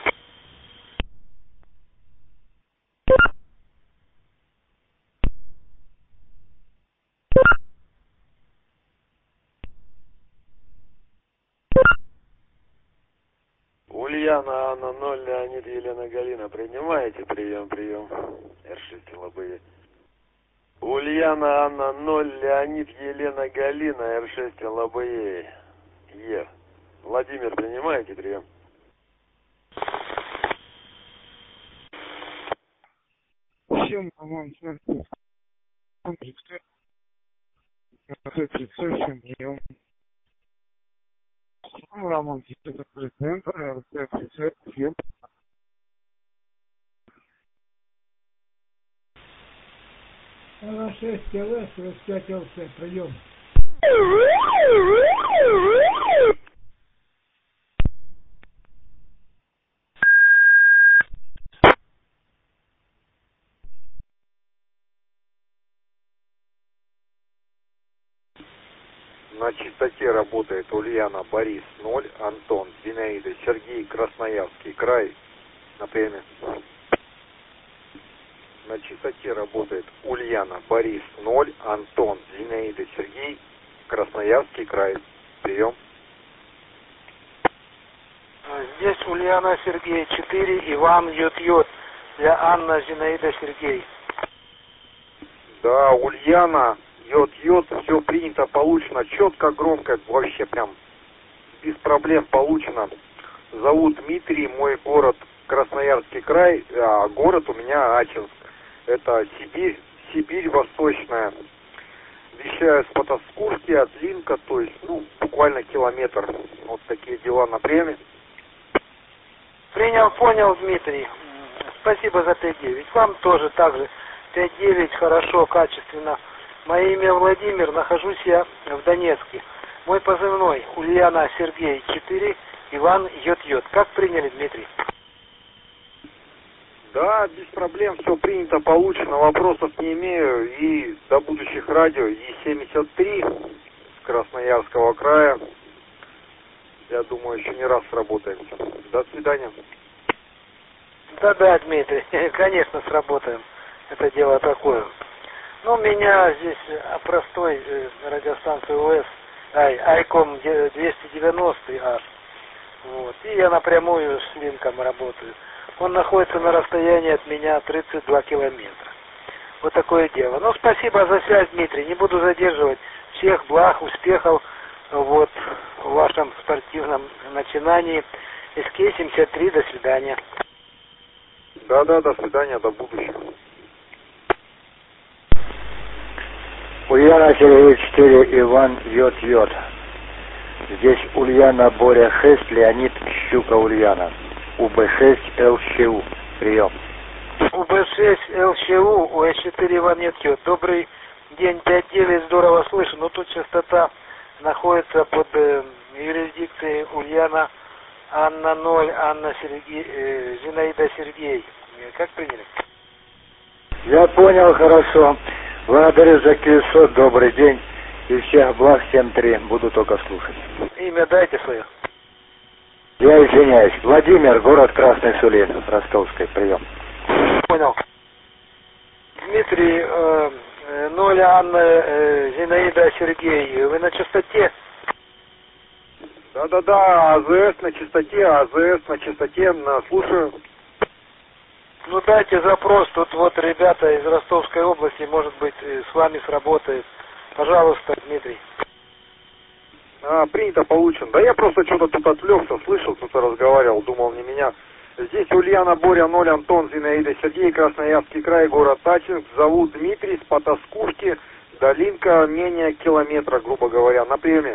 Ульяна, Анна 0, Леонид, Елена, Галина. Принимаете? Прием. Р6 Лобыви. Ульяна, Анна 0, Леонид, Елена, Галина, Р6, ЛБЕ. Е. Владимир, принимаете прием? Всем, по-моему, прием. Рамон, президент, всем. Р6 ЛС, С5 ЛС, прием. На частоте работает Ульяна, Борис 0, Антон, Зинаида, Сергей, Красноярский край. На приеме. На частоте работает Ульяна, Борис 0, Антон, Зинаида, Сергей, Красноярский край. Прием. Здесь Ульяна, Сергей 4, Иван, Йод, для Анна, Зинаида, Сергей. Да, Ульяна, Йод, все принято, получено, четко, громко, вообще прям без проблем получено. Зовут Дмитрий, мой город Красноярский край, а город у меня Ачинск. Это Сибирь восточная. Вещаю с Потаскушки, от Линка, то есть, буквально километр. Вот такие дела на приеме. Принял, понял, Дмитрий. Спасибо за 5-9. Вам тоже так же. 5-9, хорошо, качественно. Мое имя Владимир, нахожусь я в Донецке. Мой позывной Ульяна, Сергей 4, Иван, Йод. Как приняли, Дмитрий? Да, без проблем, все принято, получено, вопросов не имею. И до будущих радио Е73 с Красноярского края. Я думаю, еще не раз сработаемся. До свидания. Да, Дмитрий, конечно, сработаем. Это дело такое. У меня здесь простой радиостанция ОС, Айком 290 Вот. И я напрямую с Линком работаю. Он находится на расстоянии от меня 32 километра. Вот такое дело. Спасибо за связь, Дмитрий. Не буду задерживать. Всех благ, успехов в вашем спортивном начинании. СК-73, до свидания. Да, до свидания, до будущего. Ульяна, Сергей 4, Иван, Йод. Здесь Ульяна, Боря 6, Леонид, Щука, Ульяна. УБ6, ЛЩУ. Прием. УБ6, ЛЩУ, УС4, Иван, Йод. Добрый день, 5-9, здорово слышу. Тут частота находится под юрисдикцией Ульяна, Анна 0, Анна, Сергей, Зинаида, Сергей. Как приняли? Я понял, хорошо. Благодарю за QSO, добрый день. И всех благ, 7-3. Буду только слушать. Имя дайте свое. Я извиняюсь. Владимир, город Красный Сулин, Ростовской. Прием. Понял. Дмитрий, 0, Анна, Зинаида, Сергей. Вы на частоте? Да, АЗС на частоте, слушаю. Дайте запрос, тут ребята из Ростовской области, может быть, с вами сработает. Пожалуйста, Дмитрий. Принято, получен. Да я просто что-то тут отвлекся, слышал, кто-то разговаривал, думал не меня. Здесь Ульяна, Боря 0, Антон, Зинаида, Сергей, Красноярский край, город Ачинск. Зовут Дмитрий, с Потаскушки, до Линка, менее километра, грубо говоря, на приеме.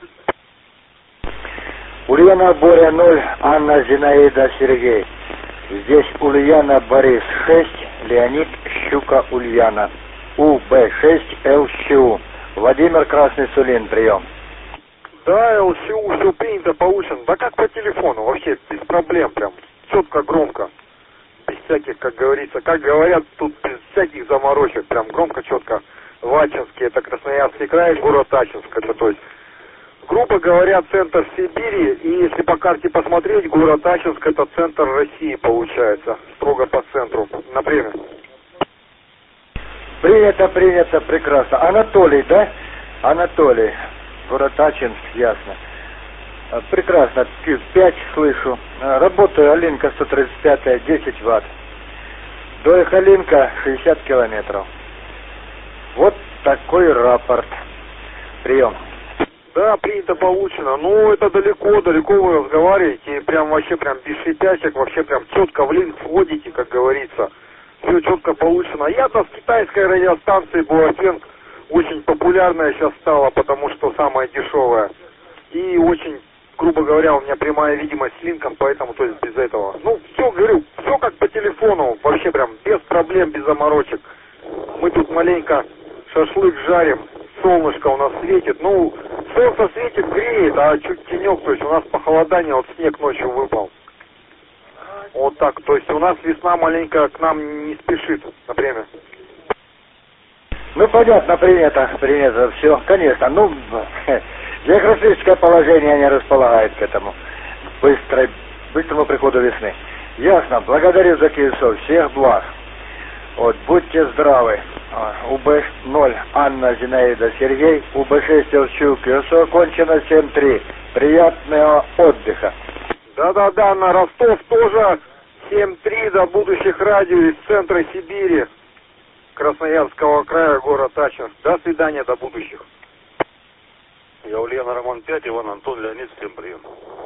Ульяна, Боря 0, Анна, Зинаида, Сергей. Здесь Ульяна, Борис 6, Леонид, Щука, Ульяна. УБ6, ЛЩУ. Владимир, Красный Сулин, прием. Да, ЛСУ, все принято, получено. Да как по телефону, вообще без проблем, прям четко, громко. Без всяких, как говорится, как говорят, тут без всяких заморочек, прям громко, четко. В Ачинске, это Красноярский край, город Ачинск, это то есть, грубо говоря, центр Сибири, и если по карте посмотреть, город Ачинск это центр России получается, строго по центру, например. Принято, прекрасно. Анатолий, да? Анатолий. Город Ачинск, ясно. Прекрасно. 5 слышу. Работаю, Алинка 135, 10 ватт. До Алинка 60 километров. Вот такой рапорт. Прием. Да, принято, получено. Ну, это далеко вы разговариваете, прям вообще прям без шипячек, вообще прям четко в линк входите, как говорится. Все четко получено. Я-то с китайской радиостанции Буафен очень популярная сейчас стала, потому что самая дешевая. И очень, грубо говоря, у меня прямая видимость с линком, поэтому, то есть без этого. Ну, все, говорю, все как по телефону, вообще прям без проблем, без заморочек. Мы тут маленько шашлык жарим, солнышко у нас светит. Ну, солнце светит, греет, а чуть тенек, то есть у нас похолодание, вот снег ночью выпал. Вот так, то есть у нас весна маленько к нам не спешит, например. Ну, понятно, принято, все, конечно. Ну, географическое положение не располагает к этому, быстрому приходу весны. Ясно, благодарю за Киевцов, всех благ. Вот, будьте здравы. УБ-0 Анна, Зинаида, Сергей, УБ-6 Элчук, все окончено 7-3. Приятного отдыха. Да, на Ростов тоже 7-3 до будущих радио из центра Сибири, Красноярского края, город Ачинск. До свидания, до будущих. Я Ульяна, Роман 5, Иван, Антон, Леонид, всем прием.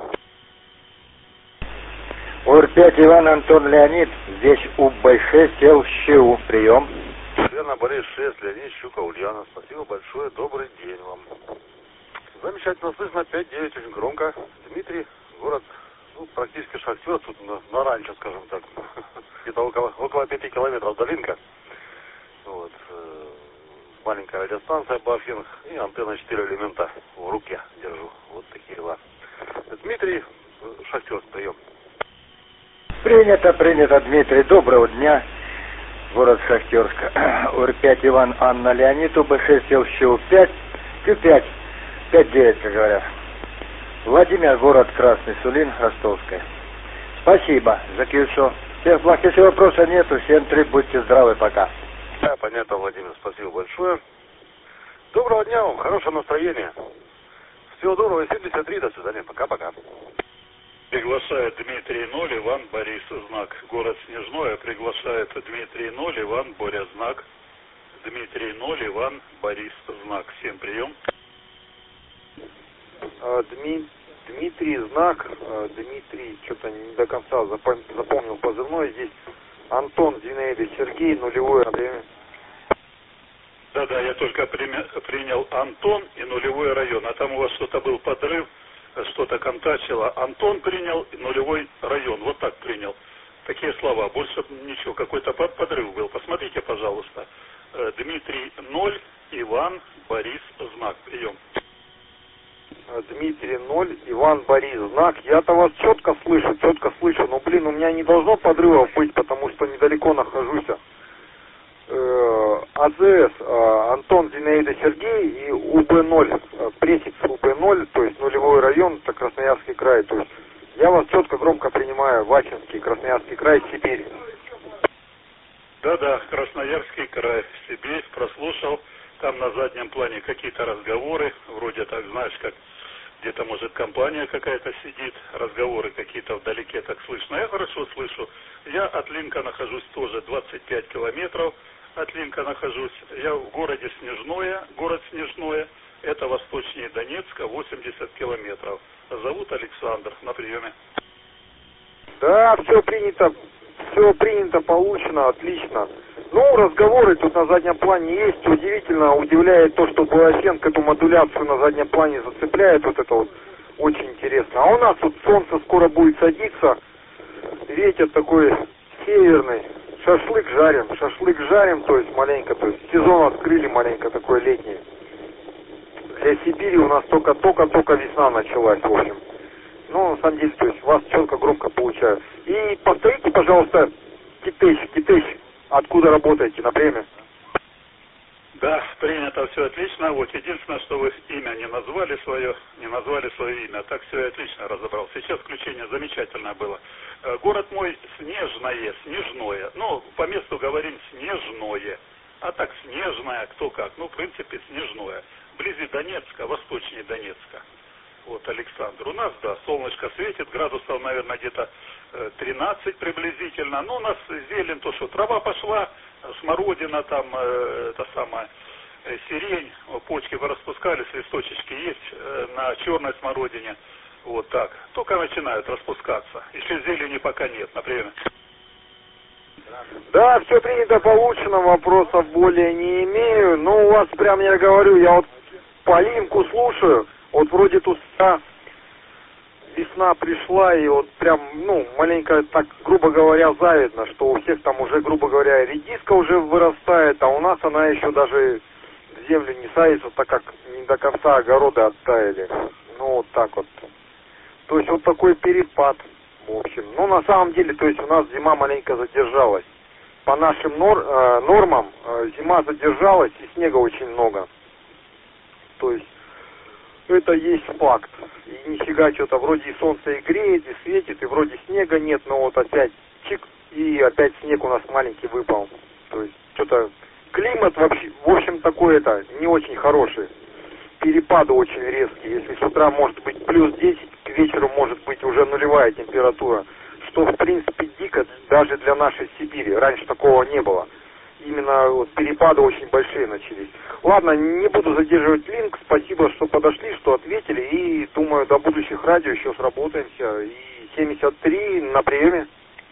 УР-5, Иван, Антон, Леонид, здесь УБ-6 ЛЩУ, прием. Ульяна, Борис 6, Леонид, Щука, Ульяна, спасибо большое, добрый день вам. Замечательно слышно, 5-9, очень громко. Дмитрий, город, ну, практически шахтер, тут на ранчо, скажем так, где-то около 5 километров до Линка. Вот, маленькая радиостанция Бафинг и антенна 4 элемента в руке держу. Вот такие дела. Дмитрий, шахтер, прием. Принято, Дмитрий, доброго дня. Город Шахтерск. УР-5 Иван, Анна, Леонид, УБ-6 ЛЩУ 5, Q5, 5-9, как говорят. Владимир, город Красный Сулин, Ростовская. Спасибо за Киевцов. Всех благ. Если вопросов нету, 7-3, будьте здравы, пока. Да, понятно, Владимир, спасибо большое. Доброго дня вам, хорошего настроения. Всего доброго, 73, до свидания, пока-пока. Приглашает Дмитрий 0, Иван, Борис, знак. Город Снежное приглашает Дмитрий 0, Иван, Боря, знак. Дмитрий 0, Иван, Борис, знак. Всем прием. Дмитрий, знак. Дмитрий, что-то не до конца запомнил позывной. Здесь Антон, Зинаида, Сергей, нулевое время. Да, я только принял Антон и нулевой район. А там у вас что-то был подрыв, что-то контачило. Антон принял и нулевой район. Вот так принял. Такие слова. Больше ничего. Какой-то подрыв был. Посмотрите, пожалуйста. Дмитрий 0, Иван, Борис, знак. Прием. Дмитрий 0, Иван, Борис, знак. Я-то вас четко слышу. Но, блин, у меня не должно подрывов быть, потому что недалеко нахожусь. АЗС, Антон, Зинаида, Сергей и УБ-0, префикс УБ-0, то есть нулевой район, это Красноярский край. То есть я вас четко, громко принимаю, Вачинский, Красноярский край, Сибирь. Да, Красноярский край, Сибирь, прослушал. Там на заднем плане какие-то разговоры, вроде так, знаешь, как где-то, может, компания какая-то сидит, разговоры какие-то вдалеке так слышно. Я хорошо слышу. Я от Линка нахожусь тоже 25 километров. От Линка нахожусь. Я в городе Снежное. Город Снежное. Это восточнее Донецка, 80 километров. Зовут Александр. На приеме. Да, все принято, получено, отлично. Ну, разговоры тут на заднем плане есть. Удивительно, удивляет то, что Буафен эту модуляцию на заднем плане зацепляет. Вот это вот очень интересно. А у нас тут солнце скоро будет садиться. Ветер такой северный. Шашлык жарим, то есть маленько, то есть сезон открыли маленько такой летний. Для Сибири у нас только весна началась, в общем. Ну, на самом деле, то есть вас четко, громко получаю. И повторите, пожалуйста, Китыш, откуда работаете, на время? Да, принято, все отлично. Вот единственное, что вы имя не назвали свое имя. Так все отлично разобрал. Сейчас включение замечательное было. Город мой Снежное. Ну, по месту говорим Снежное. А так Снежное, кто как. Ну, в принципе, Снежное. Вблизи Донецка, восточнее Донецка. Вот, Александр. У нас, да, солнышко светит, градусов, наверное, где-то 13 приблизительно. Но у нас зелень, то, что трава пошла, смородина там, это самое, сирень, почки распускались, листочечки есть на черной смородине. Вот так. Только начинают распускаться. Еще зелени пока нет, например. Да, все принято получено, вопросов более не имею. Но у вас прям, я говорю, я вот Полинку слушаю, вот вроде тут весна пришла, и вот прям, ну, маленько так, грубо говоря, завидно, что у всех там уже, грубо говоря, редиска уже вырастает, а у нас она еще даже в землю не садится, так как не до конца огороды оттаяли. Ну, вот так вот. То есть вот такой перепад, в общем. Ну, на самом деле, то есть у нас зима маленько задержалась. По нашим нормам зима задержалась, и снега очень много. То есть это есть факт. И нифига что-то, вроде и солнце и греет, и светит, и вроде снега нет, но вот опять чик, и опять снег у нас маленький выпал. То есть что-то климат вообще, в общем, такой это не очень хороший. Перепады очень резкие. Если с утра может быть плюс 10, к вечеру может быть уже нулевая температура. Что в принципе дико даже для нашей Сибири. Раньше такого не было. Именно вот перепады очень большие начались. Ладно, не буду задерживать линк. Спасибо, что подошли, что ответили. И думаю, до будущих радио еще сработаемся. И 73 на приеме.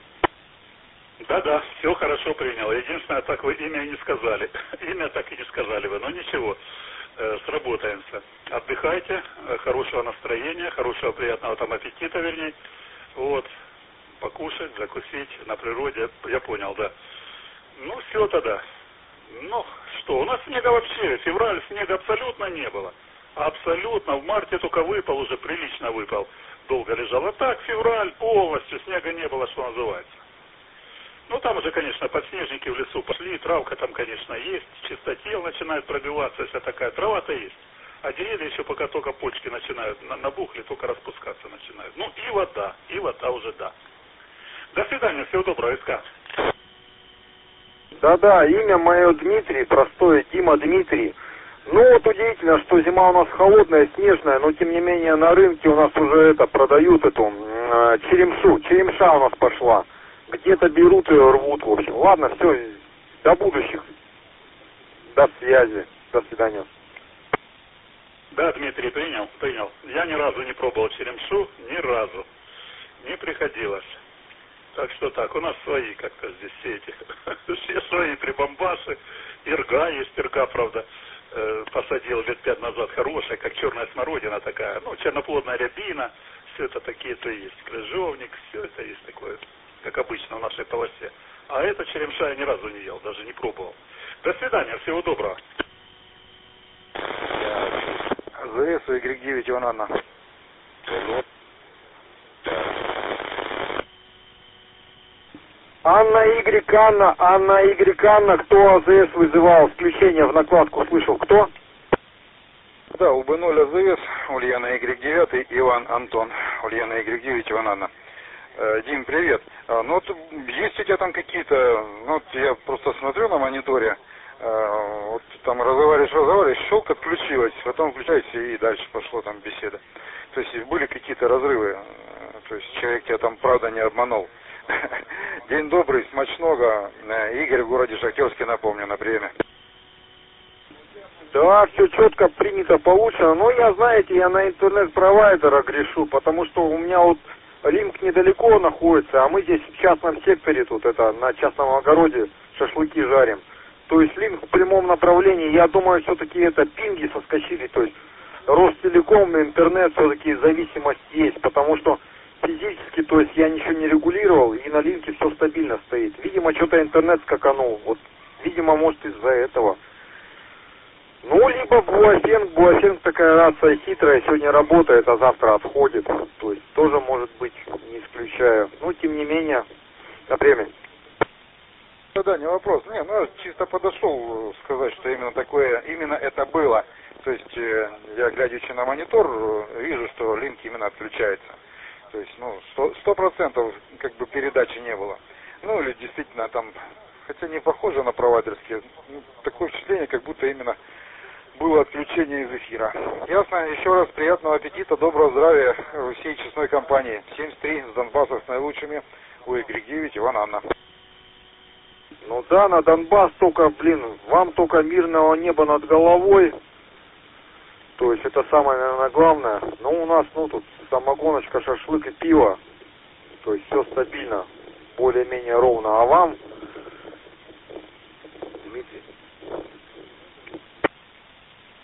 Да, все хорошо принял. Единственное, так вы имя не сказали. Имя так и не сказали вы, но ничего. Сработаемся. Отдыхайте, хорошего настроения, хорошего приятного там аппетита, вернее. Вот. Покушать, закусить на природе. Я понял, да. Ну, все тогда. Ну, что, у нас снега вообще, февраль снега абсолютно не было. Абсолютно. В марте только выпал, уже прилично выпал. Долго лежал. А так, февраль полностью, снега не было, что называется. Ну, там уже, конечно, подснежники в лесу пошли, травка там, конечно, есть, чистотел начинает пробиваться, вся такая, трава-то есть. А деревья еще пока только почки начинают, набухли, только распускаться начинают. Ну, и вода уже, да. До свидания, всего доброго, СК. Да, имя мое Дмитрий, простое, Дима Дмитрий. Ну, вот удивительно, что зима у нас холодная, снежная, но тем не менее на рынке у нас уже продают эту черемшу. Черемша у нас пошла. Где-то берут ее, рвут, в общем. Ладно, все, до будущих. До связи. До свидания. Да, Дмитрий, принял. Я ни разу не пробовал черемшу, ни разу. Не приходилось. Так что так, у нас свои как-то здесь все эти, все свои прибамбасы. Ирга есть, правда, посадил лет 5 назад, хорошая, как черная смородина такая, ну, черноплодная рябина, все это такие-то есть, крыжовник, все это есть такое, как обычно в нашей полосе. А это черемша я ни разу не ел, даже не пробовал. До свидания, всего доброго. АЗС Y9 Иван Анна. Анна Y Анна, кто АЗС вызывал? Включение в накладку слышал, кто? Да, УБ0 АЗС, Ульяна Y9, Иван Антон, Ульяна Y9 Иван Анна. Дим, привет. Ну вот есть у тебя там какие-то, ну вот я просто смотрю на мониторе, вот там разговариваешь, щелк отключилась, потом включайся и дальше пошло там беседа. То есть были какие-то разрывы, то есть человек тебя там правда не обманул. День добрый, смачного. Игорь в городе Шахтерске, напомню, на приеме. Да, все четко принято, получено. Но я, знаете, я на интернет-провайдера грешу, потому что у меня вот линк недалеко находится, а мы здесь в частном секторе тут, это на частном огороде шашлыки жарим. То есть линк в прямом направлении, я думаю, все-таки это пинги соскочили, то есть Ростелеком на интернет все-таки зависимость есть, потому что физически, то есть я ничего не регулировал, и на линке все стабильно стоит. Видимо, что-то интернет скаканул, вот, видимо, может из-за этого. Ну, либо Буафенг такая рация хитрая, сегодня работает, а завтра отходит, то есть тоже может быть, не исключаю. Ну, тем не менее, на время. Да, не вопрос. Не, ну, я чисто подошел сказать, что именно такое, именно это было. То есть, я, глядячи на монитор, вижу, что линк именно отключается. То есть, ну, 100% как бы передачи не было. Ну, или действительно там, хотя не похоже на провайдерские, такое впечатление, как будто именно было отключение из эфира. Ясно. Еще раз приятного аппетита, доброго здравия всей честной компании. 73 с Донбасса с наилучшими. У Y9 Иван Анна. Ну да, на Донбасс только, блин, вам только мирного неба над головой. То есть это самое, наверное, главное. Но у нас, ну, тут самогоночка, шашлык и пиво. То есть все стабильно, более-менее ровно. А вам